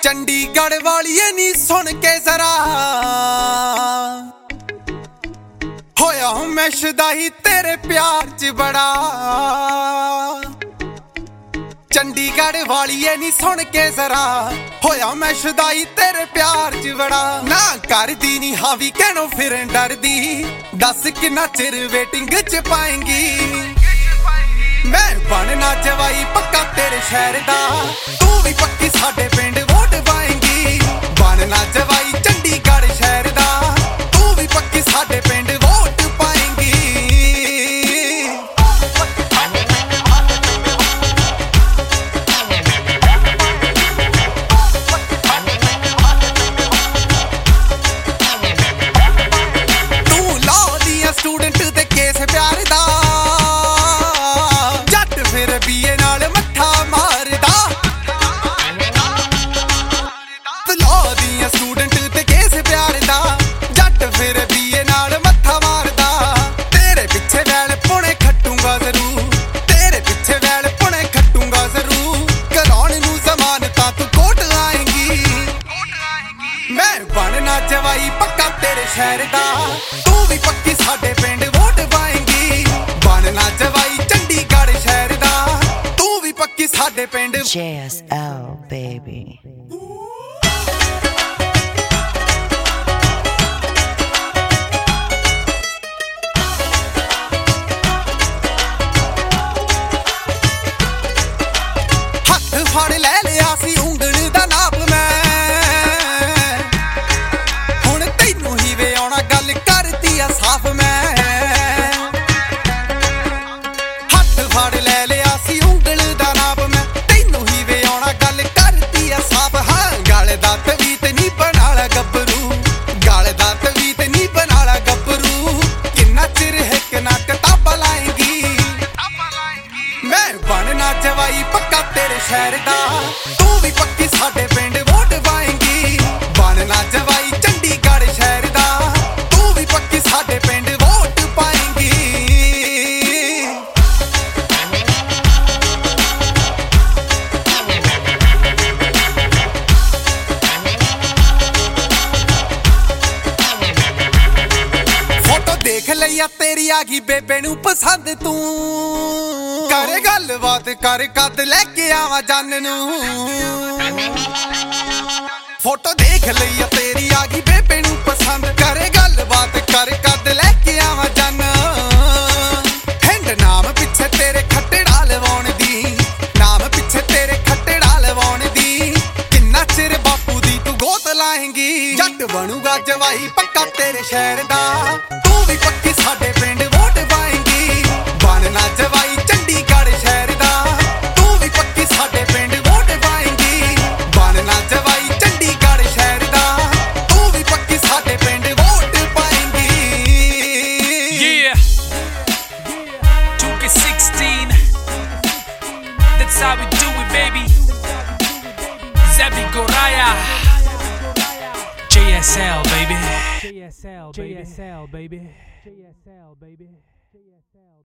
ਚੰਡੀਗੜ੍ਹ ਵਾਲੀਏ ਨੀ ਸੁਣ ਕੇ ਜ਼ਰਾ ਹੋਇਆ ਮੈਂ ਸ਼ਦਾਈ ਤੇਰੇ ਪਿਆਰ 'ਚ ਬੜਾ। ਚੰਡੀਗੜ੍ਹ ਵਾਲੀਏ ਨੀ ਸੁਣ ਕੇ ਜ਼ਰਾ ਹੋਇਆ ਮੈਂ ਸ਼ਦਾਈ ਤੇਰੇ ਪਿਆਰ 'ਚ ਬੜਾ। ਨਾ ਕਰਦੀ ਨੀ ਹਾਵੀ ਕਹਿਣੋਂ ਫਿਰਨ ਡਰਦੀ ਦੱਸ ਕਿੰਨਾ ਚਿਰ ਵੇਟਿੰਗ 'ਚ ਪਾਏਂਗੀ। ਮੈਂ ਬਣਨਾ ਜਵਾਈ ਪੱਕਾ ਤੇਰੇ ਸ਼ਹਿਰ ਦਾ ਤੂੰ ਵੀ ਪੱਕੀ ਸਾਡੇ ਪਿੰਡ ਵੋਟ ਪਾਏਂਗੀ। ਬਣਨਾ ਜਵਾਈ ਚੰਡੀਗੜ੍ਹ ਸ਼ਹਿਰ ਦਾ ਤੂੰ ਵੀ ਪੱਕੀ ਸਾਡੇ ਪਿੰਡ ਵੋਟ ਪਾਏਂਗੀ। ਤੂੰ ਲਾਅ ਦੀਆਂ ਸਟੂਡੈਂਟ ਦੇ ਕੇਸ ਪਿਆਰ ਦਾ ਬੀਏ ਨਾਲ ਮੱਥਾ ਮਾਰਦਾ। ਲਾਅ ਦੀਆਂ ਸਟੂਡੈਂਟ ਤੇ ਕੇਸ ਪਿਆਰ ਦਾ ਜੱਟ ਫਿਰ ਬੀਏ ਨਾਲ ਮੱਥਾ ਮਾਰਦਾ। ਤੇਰੇ ਪਿੱਛੇ ਵੈਲ ਪੁਣੇ ਖੱਟੂਗਾ ਜ਼ਰੂਰ ਤੇਰੇ ਪਿੱਛੇ ਵੈਲ ਪੁਣੇ ਖੱਟੂਗਾ ਜ਼ਰੂਰ। ਕਰਾਉਣ ਨੂੰ ਜ਼ਮਾਨਤਾਂ ਤੂੰ ਕੋਟ ਆਏਂਗੀ। ਮੈਂ ਬਣਨਾ ਜਵਾਈ ਪੱਕਾ ਤੇਰੇ ਸ਼ਹਿਰ ਦਾ ਤੂੰ ਵੀ ਪੱਕੀ ਸਾਡੇ ਪਿੰਡ ਵੋਟ ਪਾਏਂਗੀ। ਬਣਨਾ ਜਵਾਈ ਚੰਡੀਗੜ੍ਹ ਸ਼ਹਿਰ ਦਾ ਪੱਕੀ ਸਾਡੇ ਪਿੰਡ JSL baby। ਹੱਥ ਫੜ ਲੈ ਲਿਆ ਸੀ ਉਂਗਲ ਦਾ ਨਾਪ ਮੈਂ ਹੁਣ ਤੈਨੂੰ ਹੀ ਵੇ ਆਉਣਾ ਗੱਲ ਕਰਦੀ ਆ ਸਾਫ਼ ਮੈਂ। ਹੱਥ ਫੜ ਲੈ ਲਿਆ ਸੀ ਉਂਗਲ ਦਾ ਨਾਪ ਮੈਂ ਤੈਨੂੰ ਹੀ ਵੇ ਆਉਣਾ ਗੱਲ ਕਰਦੀ ਆ ਸਾਫ਼। ਹਾਂ ਗਲ ਦਾ ਤਵੀਤ ਨਹੀਂ ਬਣਾਲਾ ਗੱਭਰੂ ਗਲ ਦਾ ਤਵੀਤ ਨਹੀਂ ਬਣਾਲਾ ਗੱਭਰੂ। ਕਿੰਨਾ ਚਿਰ ਹਿੱਕ ਨਾ ਕਿਤਾਬਾਂ ਲਾਏਂਗੀ। ਮੈਂ ਬਣਨਾ ਜਵਾਈ ਪੱਕਾ ਤੇਰੇ ਸ਼ਹਿਰ ਦਾ ਤੂੰ ਵੀ ਪੱਕੀ ਸਾਡੇ ਪਿੰਡ ਵੋਟ ਪਾਏਂਗੀ। ਬਣਨਾ ਜਵਾਈ ਚੰਡੀਗੜ੍ਹ ਸ਼ਹਿਰ ਦਾ ਤੂੰ ਵੀ ਪੱਕੀ ਸਾਡੇ ਪਿੰਡ ਵੋਟ ਪਾਏਂਗੀ। ਦੇਖ ਲਈਆ ਤੇਰੀ ਆ ਗਈ ਬੇਬੇ ਨੂੰ ਪਸੰਦ ਤੂੰ ਕਰ ਗੱਲਬਾਤ ਕਰ ਕੱਦ ਲੈ ਕੇ ਆਵਾਂ ਜੰਨ ਨੂੰ। ਫੋਟੋ ਦੇਖ ਲਈਆ ਤੇਰੀ ਆ ਗਈ ਬੇਬੇ ਨੂੰ ਪਸੰਦ ਕਰ ਗੱਲਬਾਤ ਕਰ ਕੱਦ ਲੈ ਕੇ ਆਵਾਂ ਜੰਨ। ਹਿੰਡ ਨਾਮ ਪਿੱਛੇ ਤੇਰੇ ਖੱਟੜਾ ਲਵਾਉਣ ਦੀ ਨਾਮ ਪਿੱਛੇ ਤੇਰੇ ਖੱਟੜਾ ਲਵਾਉਣ ਦੀ। ਕਿੰਨਾ ਚਿਰ ਬਾਪੂ ਦੀ ਤੂੰ ਗੋਤ ਲਾਏਂਗੀ। ਜੱਟ ਬਣੂਗਾ ਜਵਾਈ ਪੱਕਾ ਤੇਰੇ ਸ਼ਹਿਰ ਦਾ ਤੂੰ ਵੀ ਪੱਕੀ ਸਾਡੇ ਪਿੰਡ ਵੋਟ ਪਾਏਂਗੀ। ਬਣਨਾ ਜਵਾਈ ਚੰਡੀਗੜ੍ਹ ਸ਼ਹਿਰ ਦਾ ਤੂੰ ਵੀ ਪੱਕੀ ਸਾਡੇ ਪਿੰਡ ਵੋਟ ਪਾਏਂਗੀ। ਬਣਨਾ ਜਵਾਈ ਚੰਡੀਗੜ੍ਹ ਸ਼ਹਿਰ ਦਾ ਤੂੰ ਵੀ ਪੱਕੀ ਸਾਡੇ ਪਿੰਡ ਵੋਟ ਪਾਏਂਗੀ। Yeah 2K16 that's how we do it baby। Zebi Goraya JSL baby। JSL baby। JSL baby। JSL baby।